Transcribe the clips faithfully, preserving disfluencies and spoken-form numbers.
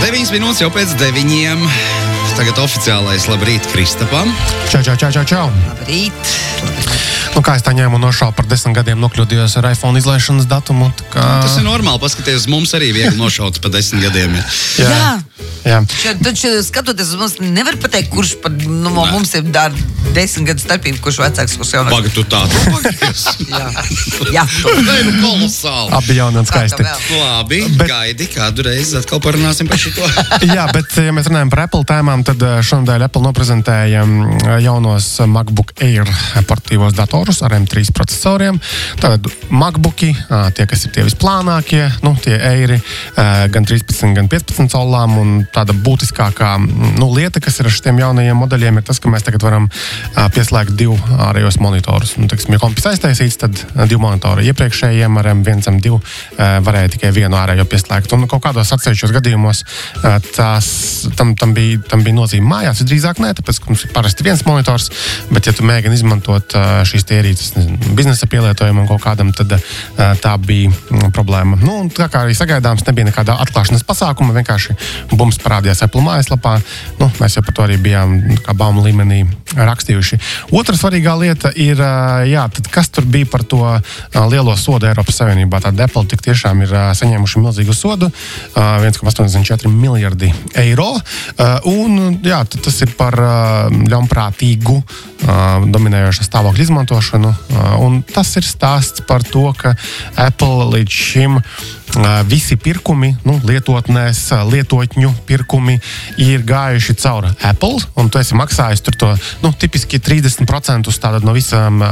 deviņas minūtes jau pēc deviņiem. Tagad oficiālais labrīt Kristapam. Čau, čau, čau, čau, čau. Labrīt. Nu, kā es tā ņēmu nošāvu par desmit gadiem nokļūdījos ar iPhone izlaišanas datumu. Kā... Tas ir normāli, paskaties, mums arī viegli nošaut par desmit gadiem. Jā. Jā. Jā. Šeit, tad šeit, skatoties uz mums, nevar pateikt, kurš par, nu, no mums ir dar desmit gadu starpība, kurš vecāks, kurš jaunāks. Paga, tu tā, tu pagaties. Jā. Jā. Vai nu kolosāli. Abi jauni un skaisti. Labi, Bet- gaidi, kādu reizi atkal parunāsim par šito. Jā, bet, ja mēs runājam par Apple tēmām, tad šonadēļ Apple noprezentēja jaunos MacBook Air portīvos datorus ar M trīs procesoriem. Tātad MacBooki, tie, kas ir tie visplānākie, nu, tie Airi, gan trīspadsmit, gan piecpadsmit solām, un tāda būtiskākā nu, lieta, kas ir ar šiem jaunajiem modeļiem, ir tas, ka mēs tagad varam pieslēgt divu ārējos monitorus. Nu, teiksim, ja kompis aiztaisīts, tad divu monitoru. Iepriekšējiem ar M viens, M divi varēja tikai vienu ārējo pieslēgt. Un kaut kādos atsevišķos gadījumos tās, tam, tam, bija, tam bija nozīme mājās. Drīzāk nē, tāpēc, ka mums ir parasti viens monitors, bet ja tu mēģini izmantot šīs ierīces biznesa pielietojumam kaut kādam, tad tā bija problēma. Nu, un tā kā arī sagaidāms, nebija nekādā atklāšanas pasākuma, vienkārši bums parādījās Apple mājaslapā. Nu, mēs jau par to arī bijām kā baumu līmenī rakstījuši. Otra svarīgā lieta ir, jā, tad kas tur bija par to lielo sodu Eiropas Savienībā. Tātad Apple tik tiešām ir saņēmuši milzīgu sodu, viens komats astoņdesmit četri miljardi eiro. Un, jā, tas ir par ļaunprātīgu dominējošā stāvokļa izmantošanu. Un tas ir stāsts par to, ka Apple līdz šim visi pirkumi, nu, lietotnēs, lietotņu pirkumi ir gājuši caur Apple, un tu esi maksājis tur to, nu, tipiski trīsdesmit procentus tātad no visām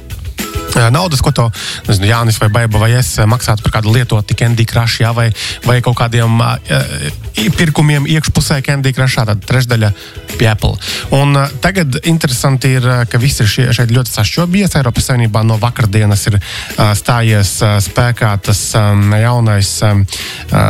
naudas, ko to, nezinu, Jānis vai Baiba vai es maksātu par kādu lietoti Candy Crush, jā, vai, vai kaut kādiem uh, pirkumiem iekšpusē Candy Crushā, tad trešdaļa pie Apple. Un uh, tagad interesanti ir, ka viss ir šie, šeit ļoti sašķobījies. Eiropas Savienībā no vakardienas ir uh, stājies uh, spēkā tas um, jaunais um, uh,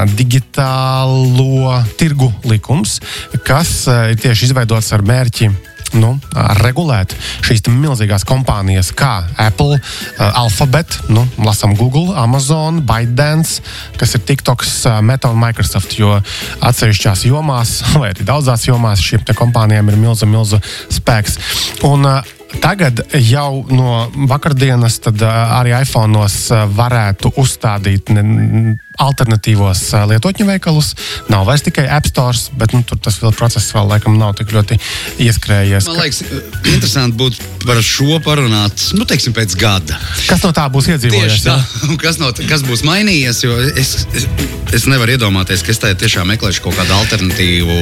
digitālo tirgu likums, kas uh, ir tieši izveidots ar mērķi Nu, regulēt šīs milzīgās kompānijas kā Apple, Alphabet, nu, lasam Google, Amazon, ByteDance, kas ir TikToks, Meta un Microsoft, jo atsevišķās jomās, vai arī daudzās jomās šīm te kompānijām ir milzu, milzu spēks. Un tagad jau no vakardienas tad arī iPhone'os varētu uzstādīt alternatīvos lietotņu veikalus. Nav vairs tikai App Stores, bet nu, tur tas vēl process vēl laikam nav tik ļoti ieskrējies. Man liekas, interesanti būtu par šo parunāt, nu, teiksim, pēc gada. Kas no tā būs iedzīvojies? Tieši tā. Kas, no, kas būs mainījies, jo es, es nevaru iedomāties, ka es tā tiešām meklēšu kaut kādu alternatīvu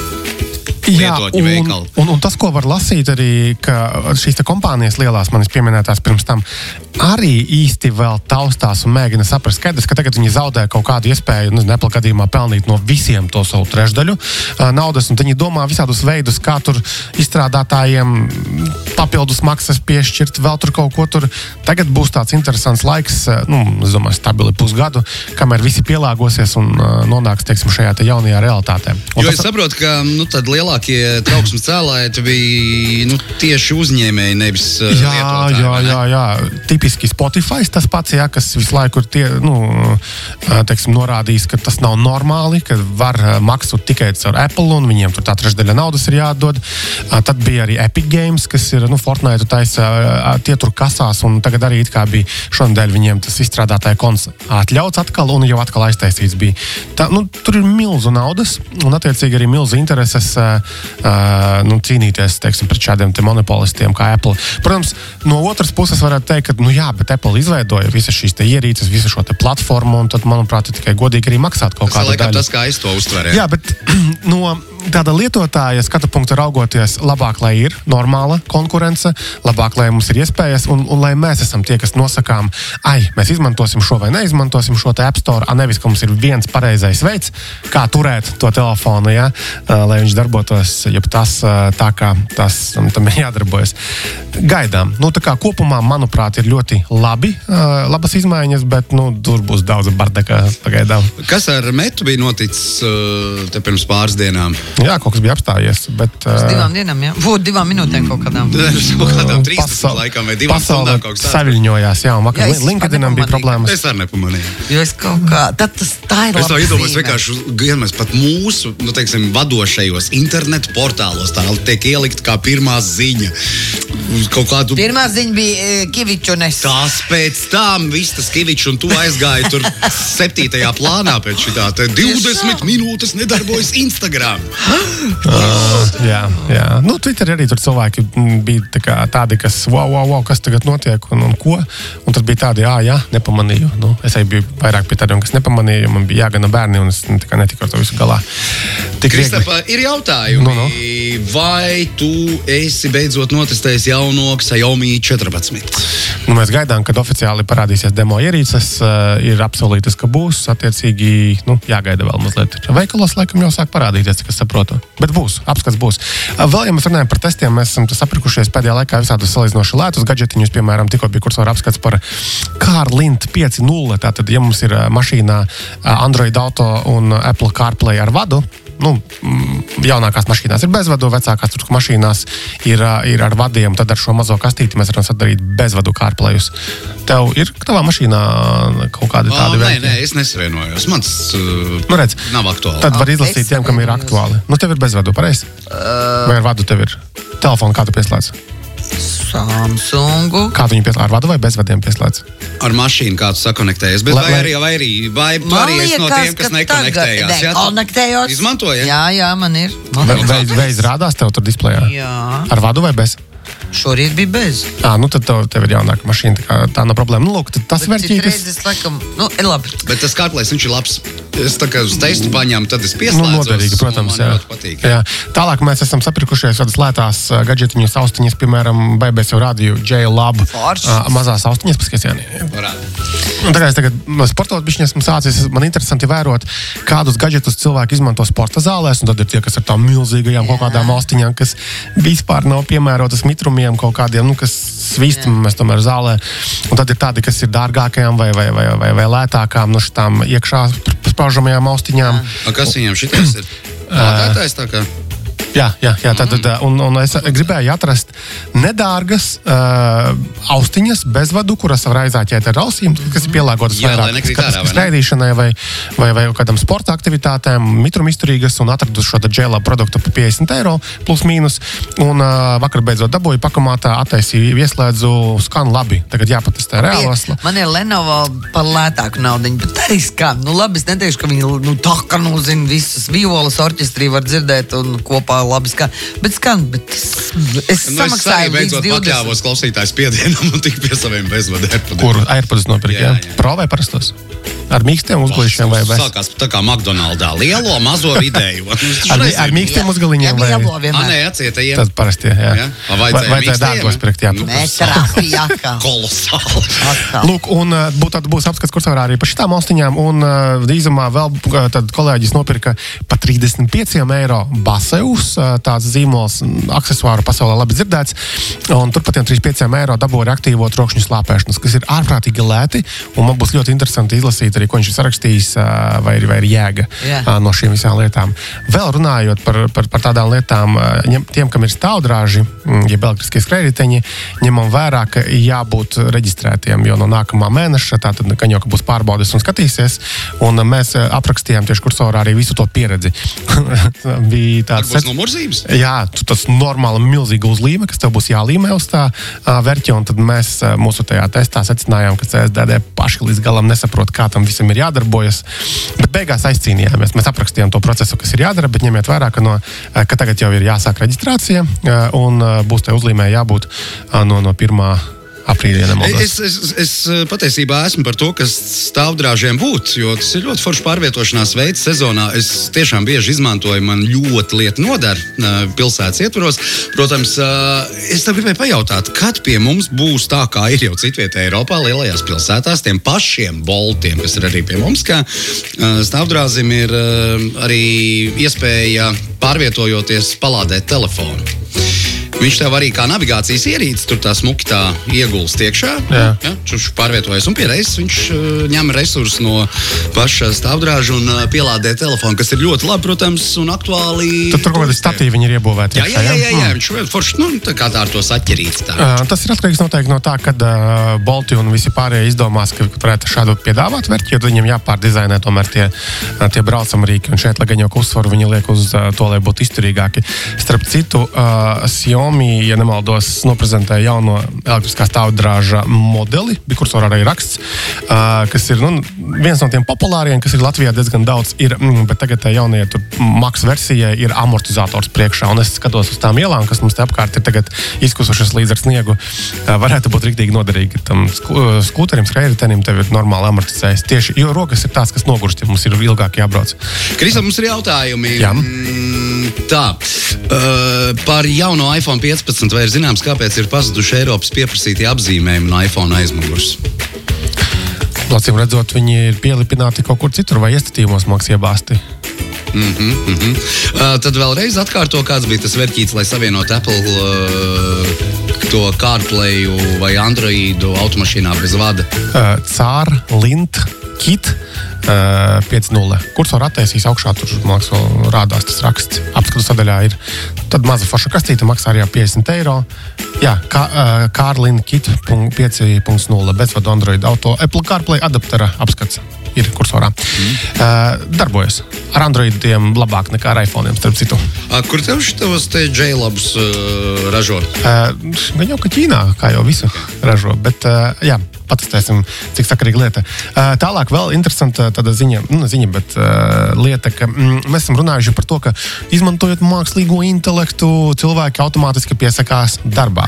Jā, un, un, un tas, ko var lasīt arī, ka šīs te kompānijas lielās manis pieminētās pirms tam, arī īsti vēl taustās un mēģina saprast. Skaidrs, ka tagad viņi zaudē kaut kādu iespēju, nezinu, Apple gadījumā pelnīt no visiem to savu trešdaļu uh, naudas, un viņi domā visādus veidus, kā tur izstrādātājiem papildus maksas piešķirt, vēl tur kaut ko tur. Tagad būs tāds interesants laiks, uh, nu, es domāju, stabili pusgadu, kamēr visi pielāgosies un uh, nonāks, teiksim, šajā te jaunajā realitātē. Un jo tas... es saprotu, ka, nu, tad lielā Lielākie trauksmes cēlāji bija nu, tieši uzņēmēji, nevis uh, jā, lietotāji. Jā, jā, jā. Tipiski Spotify tas pats, jā, kas visu laiku ir tie, nu, teiksim, norādījis, ka tas nav normāli, ka var maksāt tikai caur Apple un viņiem tur tā trešdaļa naudas ir jādod. Tad bija arī Epic Games, kas ir, nu, Fortnite taisa, tie tur kasās, un tagad arī it kā bija šonadēļ viņiem tas izstrādātāja konts atļauts atkal un jau atkal aiztaisīts bija. Tā, nu, tur ir milzu naudas un attiecīgi arī milzu intereses Uh, nu, cīnīties, teiksim, pret šādiem te monopolistiem kā Apple. Protams, no otras puses varētu teikt, ka, nu jā, bet Apple izveidoja visas šīs te ierīces, visu šo te platformu, un tad, manuprāt, ir tikai godīgi arī maksāt kaut kādu daļu. Tas, kā es to uztveru. Jā, bet no tāda lietotāja skatu punkta raugoties, labāk, lai ir normāla konkurence, labāk, lai mums ir iespējas, un, un lai mēs esam tie, kas nosakām, ai, mēs izmantosim šo vai neizmantosim šo te App Store, a nevis, ka mums ir viens pareizais veids, kā turēt to telefonu, ja, lai viņš darbotos, ja tas tā, kā tas tam ir jādarbojas. Gaidām. Nu, tā kā kopumā, manuprāt, ir ļoti labi, labas izmaiņas, bet, nu, tur būs daudz bardaka pagaidām. Kas ar Metu bija noticis te pirms pāris dienām? Jā, kaut kas bija apstājies, bet... Uz divām dienām, jā? Vot divām minūtēm kaut kādām. Kaut kādām trīsdesmit laikam vai divām stundām kaut kas tāds. Saviļņojās, jā, un vakar LinkedInam bija problēmas. Es arī nepamanīju. Jo es kaut kā... Tad tas tā ir Es tā laba iedomājos zīme. vienkārši, gan mēs pat mūsu, nu, teiksim, vadošajos internetu portālos tā tiek ielikt kā pirmā ziņa. Uz kaut kādu... Pirmā ziņa bija e, Kiviču un es. Tās pēc tam viss tas Kivičs un tu aizgāji tur septītajā plānā pēc šitā. Te divdesmit minūtes nedarbojas Instagram. Uh, jā, jā. Nu, Twitter arī tur cilvēki m, bija tā kā tādi, kas, wow, wow, wow, kas tagad notiek un, un ko. Un tad bija tādi, jā, jā, nepamanīju. Nu, es arī biju vairāk pie tādiem, kas nepamanīju, man bija jāgana bērni un es tā kā netiku ar to visu galā. Tik Kristapa, ir jautājumi. Nu, nu. Vai tu esi beidzot notestējis jauno Xiaomi četrpadsmit? Nu, mēs gaidām, kad oficiāli parādīsies demo ierīces, uh, ir apsolītas, ka būs, attiecīgi, nu, jāgaida vēl mazliet. Veikalos laikam jau sāk parādīties, cik es saprotu. Bet būs, apskats būs. Uh, vēl, ja mēs runājam par testiem, mēs esam saprikušies pēdējā laikā visādus salīdzinoši lētus gadžetiņus, piemēram, tikko bija kursora apskats par CarLint pieci nulle, tātad, ja mums ir uh, mašīnā uh, Android Auto un Apple CarPlay ar vadu, nu, jaunākās mašīnās ir bezvadu, vecākās turku mašīnās ir, ir ar vadiem, tad ar šo mazo kastīti mēs varam sadarīt bezvadu CarPlayus. Tev ir tavā mašīnā kaut kādi O, tādi nē, vērķi? nē, es nesavienojos. Mans uh, Nu, redz, nav aktuāli. tad var Ah, izlasīt es tiem, kam ir savienojos. aktuāli. Nu, tev ir bezvadu, pareizi? Uh, Vai ar vadu tev ir? Telefonu kā tu pieslēdz? Samsungu. Kā tu viņu pieslēdz? Ar vadu vai bezvadiem pieslēdz? Ar mašīnu kāds sakonektējies, bet Lai- vai lai- arī, vai arī, vai tu Man arī esi no liekas, tiem, kas ka nekonektējās? tagad- jā? Tu Nekonektējos. Izmantoji? Jā, jā, man ir. Man Vai, ir. vai, vai rādās tev tur displejā? Jā. Ar vadu vai bez? Šorīt bija bez. Ā, nu tad tev, tev ir jaunāka mašīna, tā, kā, tā nav problēma. Nu, lūk, tad tas Bet vērtīgas. citreiz es laikam, nu, ir labi. Bet tas CarPlay, viņš ir labs. Es tā kā uz testu paņēmu, tad es Nu, pieslēdzos. noderīgi, protams, un jā. man ļoti patīk. jā. Tālāk mēs esam saprikušies tādas lētās uh, gadžetiņas austiņas, piemēram, Bēbēs jau rādīju J-Lab Foršas. uh, mazās austiņas, paskaties, jā. Varētu. Un tagad es tagad no sportot bišķiņas esmu sācis, man interesanti vērot, kādus gadžetus cilvēki izmanto sporta zālēs, un tad ir tie, kas ar tām milzīgajām kaut kādām austiņām, kas vispār nav piemērotas mitrumiem kaut kādiem, nu, kas svīstam mēs tomēr zālē. Un tad ir tādi, kas ir dārgākajām vai, vai, vai, vai, vai lētākām, no šitām iekšā spraužamajām austiņām. A, kas viņam šitais ir? Lādētājs tā kā? Jā, jā, jā tā, tad, un, un es gribēju atrast nedārgas uh, austiņas bezvadu, kuras var aizāķēt ar ausīm, kas ir pielāgotas Jā, lai vairāk nekrīt ska- ārā, vai ne? skraidīšanai vai, vai, vai kādam sporta aktivitātēm, mitrumizturīgas, un atradu šo J-Lab produktu par piecdesmit eiro plus mīnus. Un uh, vakar beidzot dabūju pakamātā, attaisīju, ieslēdzu, skan labi. Tagad jāpatestē reālos. Man ir Lenovo par lētāku naudiņu, bet arī skan. Nu, labi, es neteikšu, ka viņi nu, tā kā nu zina visas violas orķestrī var dzirdēt un kopā labi skan. Bet skan, bet es, es Nu, es arī samaksāju līdz beidzot divdesmit. pakļāvos klausītājs piedienam un tik pie saviem bezvadu AirPodiem. Kur AirPods nopirkt, jā? Jā, jā. Pro vai parastos? Ar mīkstiem uzglīšiem vai bez? Sākās tā kā McDonaldā. Lielo, mazo, vidēju. Ar, mi- ar mīkstiem uzgaliņiem vai? Lielo A, vienmēr. nē, atsietajiem. Tad parasti, jā. Jā? A, vajadzēja Vai- vajadzēja mīkstiem? dārgos pirkt, jā. Nu, Metrāpija atkal. Kolosāli. Atkal. Lūk, un uh, būt, tad būs apskats kursorā arī par šitām austiņām, un uh, drīzumā vēl uh, tad kolēģis nopirka par trīsdesmit pieciem eiro Baseus, uh, tāds zīmols, mm, aksesuāru pasaulē labi dzirdēts, un tur par tiem trīsdesmit pieciem eiro dabūja aktīvo trokšņu slāpēšanas, kas ir ārprātīgi lēti, un man būs ļoti interesanti izlasīt arī, ko viņš ir sarakstījis, uh, vai, ir- vai ir jēga Jā. uh, no šīm visām lietām. Vēl runājot par, par, par tādām lietām, uh, ņem, tiem, kam ir stāvdrāži, mm, jeb elektriskie skrējēji, ņemam vērā, ka jābūt reģistrētiem, jo no nākamā mēneša tātad, ka jau ka būs pārbaudes un skatīsies, un mēs eh, aprakstījām tieši kursorā arī visu to pieredzi. Bija tāds Būs numurzības? Jā, tu tas normāli milzīga uzlīme, kas tev būs jālīmē uz tā uh, verķa, un tad mēs uh, mūsu tajā testā secinājām, ka C S D D paši līdz galam nesaprot, kā tam visam ir jādarbojas, bet beigās aizcīnījāmies. Mēs aprakstījām to procesu, kas ir jādara, bet ņemiet vērā, ka, no, uh, ka tagad jau ir jāsāk reģistrācija, uh, un uh, būs tai uzlīmē jābūt uh, no, no pirmā aprīļa, ja nemaldos. Es, es, es patiesībā esmu par to, ka stāvdrāžiem būtu, jo tas ir ļoti foršs pārvietošanās veids sezonā. Es tiešām bieži izmantoju, man ļoti lieta nodara pilsētas ietvaros. Protams, es tev gribēju pajautāt, kad pie mums būs tā, kā ir jau citvietē Eiropā, lielajās pilsētās, tiem pašiem boltiem, kas ir arī pie mums, ka stāvdrāzim ir arī iespēja pārvietojoties palādēt telefonu. Viņš tev arī kā navigācijas ierīce tur tā smuki tā iegulst iekšā. Jā. Ja, viņš pārvietojas un pie reizes viņš uh, ņem resursus no paša stāvdrāža un uh, pielādē telefonu, kas ir ļoti labi, protams, un aktuāli. Tad tur kaut kādi statīvi viņi ir iebūvēti. Jā, jā, jā, jā, jā. Viņš ir forši, nu, tā kā tā ar to saķerīts. Tā. Uh, tas ir atkarīgs noteikti no tā, kad uh, Bolti un visi pārējie izdomās, ka varētu šādu piedāvāt vērķi, jo viņiem jāpārdizainē tomēr tie, tie braucamrīki. Un šeit, lai gan jau uzsvaru viņi liek uz uh, to, lai būtu izturīgāki. Starp citu, uh, Xiaomi, ja nemaldos, noprezentēja jauno elektriskā stāvdrāža modeli, kursorā arī raksts, uh, kas ir nu, viens no tiem populāriem, kas ir Latvijā diezgan daudz, ir, mm, bet tagad tā jaunie tur Max versijai ir amortizators priekšā. Un es skatos uz tām ielām, kas mums te apkārt ir tagad izkusušas līdz ar sniegu. Uh, varētu būt riktīgi noderīgi, ka tam sku, skūterim, skrējritenim tev ir normāli amortizējis. Tieši, jo rokas ir tās, kas nogurst, ja mums ir ilgāk jābrauc. Krista, mums ir jautājumi. Jā. Mm, tā, uh, par jauno iPhone piecpadsmit, vai ir zināms, kāpēc ir pazuduši Eiropas pieprasītie apzīmējumi no iPhone aizmugurs? Acīm redzot, viņi ir pielipināti kaut kur citur vai iestatījumos māks iebāsti. Mm-hmm, mm-hmm. Uh, tad vēlreiz atkārto, kāds bija tas vērķīts, lai savienot Apple uh, to CarPlayu vai Androidu automašīnā bez vada. Uh, Cār, Lint, Kit uh, pieci nulle. Kursor attaisīs augšā, tur māks vēl rādās tas raksts. Apskatu sadaļā ir tad maza forša kastīte, maksā arī piecdesmit eiro. Jā, kā, uh, Cār, Lint, Kit pieci nulle bezvadu Android auto Apple CarPlay adaptera apskats. Ir kursorā. Mm. Uh, darbojas. Ar Androidiem labāk nekā ar iPhoneiem, starp citu. A, kur tev šitos te J-labus uh, ražo? Uh, gan jau, ka Ķīnā, kā jau visu ražo, bet uh, jā, patestēsim, cik sakarīga lieta. Uh, tālāk vēl interesanta tāda ziņa, nu, ziņa, bet uh, lieta, ka mm, mēs esam runājuši par to, ka izmantojot mākslīgo intelektu, cilvēki automātiski piesakās darbā.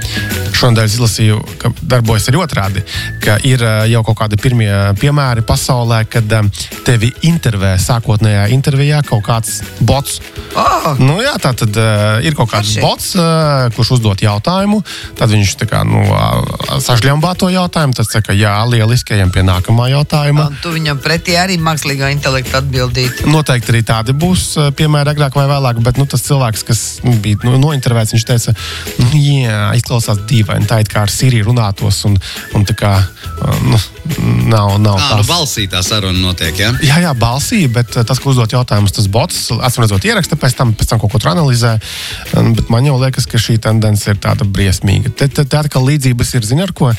Šonadēļ izlasīju, ka darbojas arī otrādi, ka ir jau kaut kādi pirmie piemēri pasaulē, kad tevi intervē sākotnējā intervijā kaut kāds bots. Oh. Nu jā, tā tad uh, ir kaut kāds bots, uh, kurš uzdot jautājumu, tad viņš tā kā, nu, sažļambā to jautājumu, tad saka, jā, lieliski, ejam pie nākamā jautājuma. Un tu viņam pretī arī mākslīgā intelekta atbildīt. Noteikti arī tādi būs piemēri agrāk vai vēlāk, bet nu, tas cilvēks, kas bija nu, nointervēts, viņš teica, nu, jā, izklausās dīvaini, tā it kā ar Siri runātos un, un tā kā, nu, nav, nav Ā, tās. nu balsī tā saruna notiek, ja? Jā, jā, balsī, bet tas, ko uzdot jautājumus, tas bots, acīm redzot, ieraksta pēc tam, pēc tam kaut ko tur analizē, bet man jau liekas, ka šī tendence ir tāda briesmīga. Te, te, te atkal līdzības ir, zini ar ko,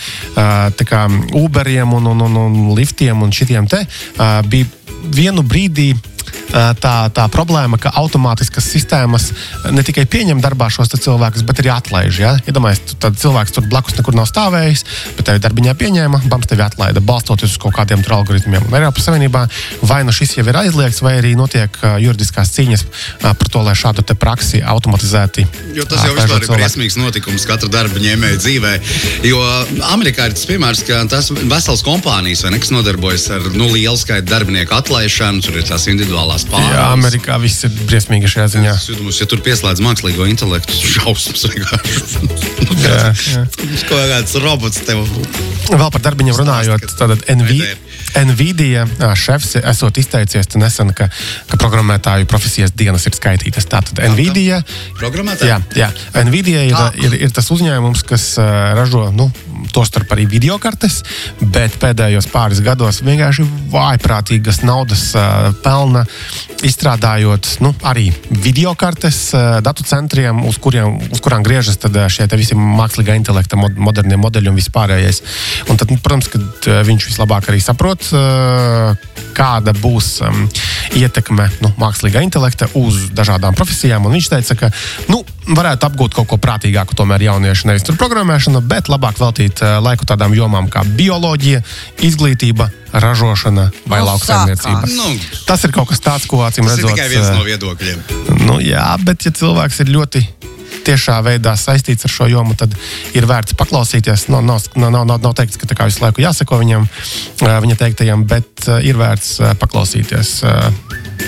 tā kā Uberiem un, un, un, un liftiem un šitiem te bija vienu brīdī tā, tā problēma, ka automātiskas sistēmas ne tikai pieņem darbā šos cilvēkus, bet arī atlaiž. Ja? Iedomājies, tad cilvēks tur blakus nekur nav stāvējis, bet tevi darbiņā pieņēma, bams tevi atlaida, balstoties uz kaut kādiem tur algoritmiem. Un Eiropas Savienībā vai nu šis jau ir aizliegts, vai arī notiek juridiskās cīņas par to, lai šādu te praksi automatizēti. Jo tas jau vispār ir briesmīgs notikums katra darba ņēmēja dzīvē. Jo Amerikā ir tas piemērs, ka tas vesels kompānijas, vai ne, kas nodarbojas ar nu, lielu skaitu darbinieku atlaišanu, tur ir tās individuālās pārējās. Jā, Amerikā viss ir briesmīgi šajā ziņā. Es jūtamus, ja tur pieslēdz mākslīgo intelektu, šausmas vienkārši. Jā, jā. Kaut kāds robots tev. Vēl par darbiņiem runājot, tātad Nvidia, Nvidia šefs esot izteicies nesen, ka, ka programmētāju profesijas dienas ir skaitītas. Tātad Nvidia, Programmētāji? jā, jā, Nvidia ir, ir, ir tas uzņēmums, kas uh, ražo, nu, tostarp arī videokartes, bet pēdējos pāris gados vienkārši vājprātīgas naudas uh, pelna, izstrādājot, nu, arī videokartes uh, datu centriem, uz, kuriem, uz kurām griežas tad šie te visi mākslīgā intelekta mod, modernie modeļi un vispārējais. Un tad, nu, protams, kad uh, viņš vislabāk arī saprot, uh, kāda būs um, ietekme, nu, mākslīgā intelekta uz dažādām profesijām, un viņš teica, ka, nu, varētu apgūt kaut ko prātīgāku tomēr jaunieši, nevis tur programmēšana, bet labāk veltīt uh, laiku tādām jomām kā bioloģija, izglītība, ražošana vai Nu, lauksaimniecība. sākās. Nu, Tas ir kaut kas tāds, ko acīm tas ir redzot. tikai viens uh, no viedokļiem. Nu jā, bet ja cilvēks ir ļoti tiešā veidā saistīts ar šo jomu, tad ir vērts paklausīties. Nav, nav, nav, nav, nav teikts, ka tā kā visu laiku jāseko viņam, uh, viņa teiktajam, bet uh, ir vērts uh, paklausīties. Uh,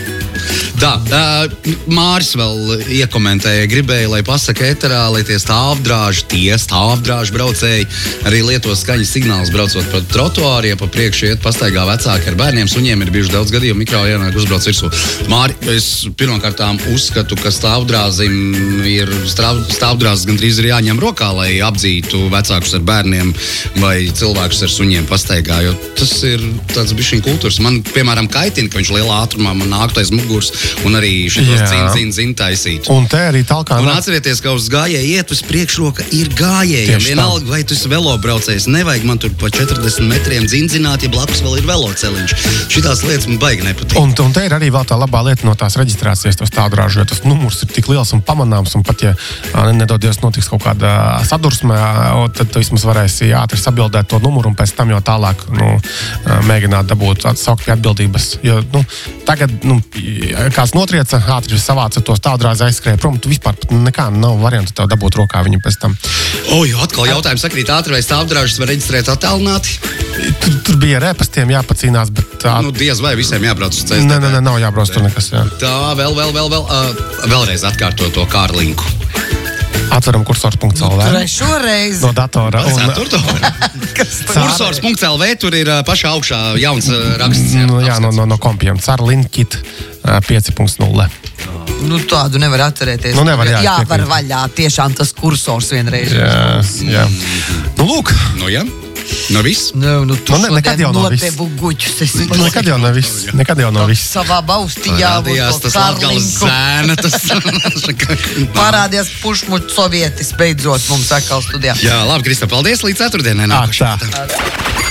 Tā, uh, Māris vēl iekomentēja, gribēja, lai pasaka ēterā, lai tie stāvdrāži, tie stāvdrāži braucēji arī lieto skaņas signālus braucot pa trotuāriem, pa priekšu iet pastaigā vecāki ar bērniem, suņiem ir bijuši daudz gadījumu, mikroienāk uzbrauc virsū. Māri, es pirmkārtām uzskatu, ka stāvdrāzim ir stāv, stāvdrāzis gandrīz ir jāņem rokā, lai apdzītu vecākus ar bērniem vai cilvēkus ar suņiem pastaigā, jo tas ir tāds bišķiņ kultūras. Man, piemēram, kaitina, ka viņš lielā ātrumā man nāktu aiz muguras un arī šitos zin, zin, zin taisītu. Un te arī talkā. Un atcerieties, ka uz gājēju iet uz priekšroka ir gājējiem. Vienalga, vai tu esi velobraucējs, nevajag man tur pa četrdesmit metriem dzinzināt, ja blakus vēl ir veloceliņš. Šitās lietas man baigi nepatīk. Un, un te ir arī vēl tā labā lieta no tās reģistrācijas, to stāvdrāžu, jo tas numurs ir tik liels un pamanāms, un pat, ja nedodies notiks kaut kāda sadursme, tad tu vismaz varēsi ātri sabildēt to numuru un pēc tam jau tālāk, nu, mēģināt dabūt atsaukt pie atbildības. Jo, nu, tagad, nu, kāds notrieca, ātri savāca to stāvdrāzi, aizskrēja prom, tu vispār nekā nav variantu tev dabūt rokā viņu pēc tam. O, jo atkal jautājums sakrīt ātri, vai stāvdrāžus var reģistrēt attālināti? Tur, tur bija ar ēpastiem jāpacīnās, bet... Tā... Nu, diez vai visiem jābrauc uz C S D T. Nē, nē, nē, nav jābrauc tur nekas, jā. Tā, vēl, vēl, vēl, vēl, uh, vēlreiz atkārto to kārlinku. Atveram kursors punkts L V. Trešo reizi. No datora. Un... kursors punkts L V, tur ir uh, pašā augšā jauns uh, raksts. Jā, nu, jā no, no, no kompiem. Carlinkit uh, pieci punkt nulle. Nu, tādu nevar atcerēties. Nu, nevar, jā, jā var vaļā. Tiešām tas kursors vienreiz. Jā, jā. Nu, lūk. Nu, jā. No viss? Nu, nu, tu nu, ne, nekad jau no viss. Guģus, nekad jau no viss. Nekad jau no viss. Savā baustījā parādījās tas Latgales zēna. Tas... Parādījās pušmuļu sovietis beidzot mums atkal studijā. Jā, labi, Krista, paldies līdz ceturtdienai. Tā.